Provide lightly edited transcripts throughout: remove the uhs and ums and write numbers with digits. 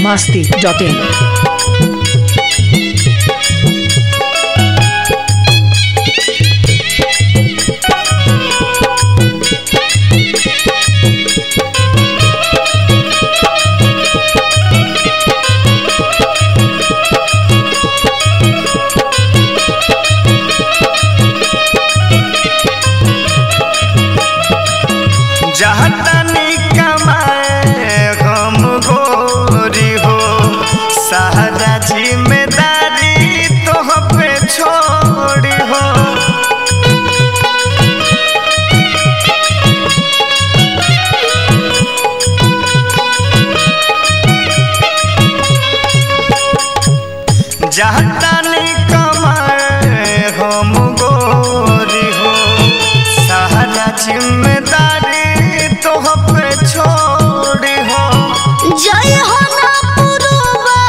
biharmasti.in। जहतनी कमाए हम गोरी हो, सारा जिम्मेदारी तोह पे छोड़ी हो। जहतनी कमाए हम गोरी हो, सारा जिम्मेदारी तोह पे छोड़ी हो। जय हो ना पुरुबा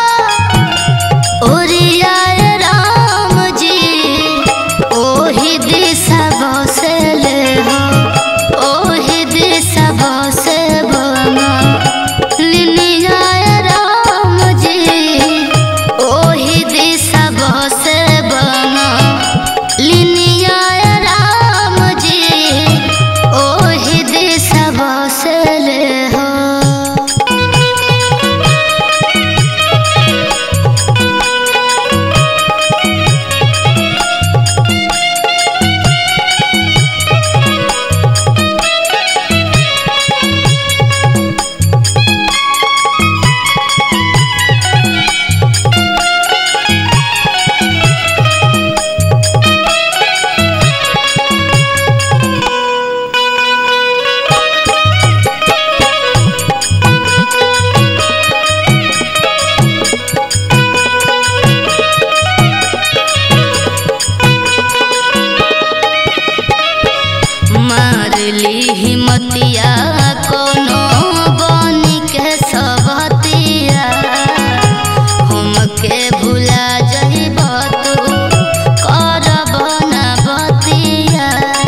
ओरिया राम जी, ओही दिशा बसले हो, ओही दिशा बसे बना लिनिया राम जी, ओही दिशा बसे बना लिनिया राम जी, ओही दिशा बसले हो। मारली हिम्मतिया कोनो बनी के सबतिया, हमके भुला जइब तू करब ना बतिया।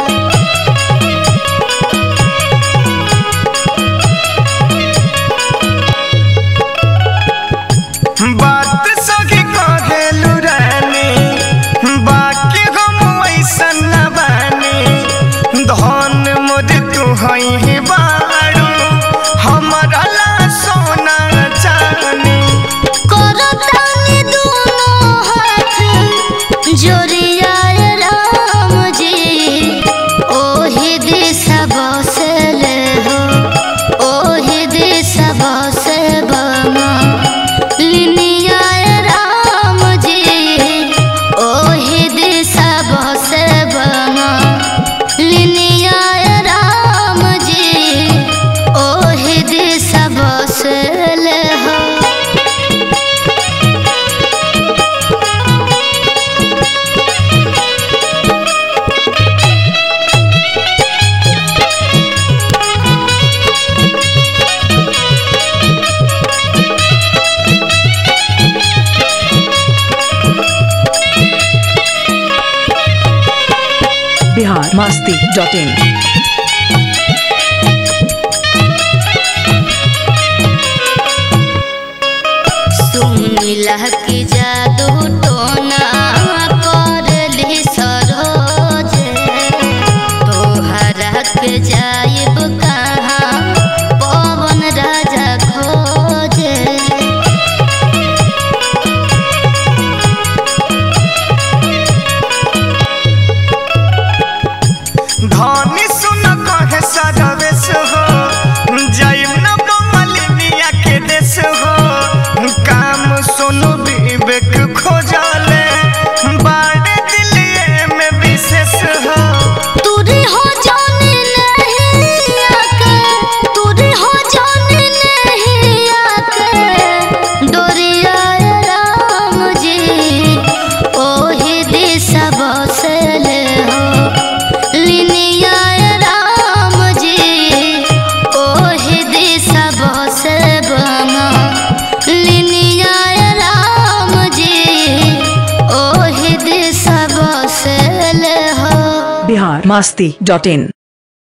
बात सही कहेलु रानी, बाकी हम ऐसन न बानी। धन मोर तू हई बारू, हमारा ला सोना चानी। करतानी दोनों हाथ जोड़िया राम जी, ओही दिशा बसले हो, ओही दिशा बसे बना लिनिया राम जी, ओही दिशा बसे बना लिनिया राम जी, ओही दिशा बसले हो। biharmasti.in। सुनिला की जादू टोना करली सरोज, तोहरा के जाइब कहाँ पवन राजा खोजे। धनी सुन कहे सरवेश हो, जाइम न बंगलिनिया के देश हो। काम सुनु विवेक खोजले, बाड़े दिलिये में विशेष हो। तुरी हो जाने नहीं आके, तुरी हो जाने नहीं आके डोरिया राम जी, ओही दिशा बसले हो लिनिया राम जी, ओही दिशा बसे बना लिनिया राम जी, ओही दिशा बसले हो। biharmasti.in।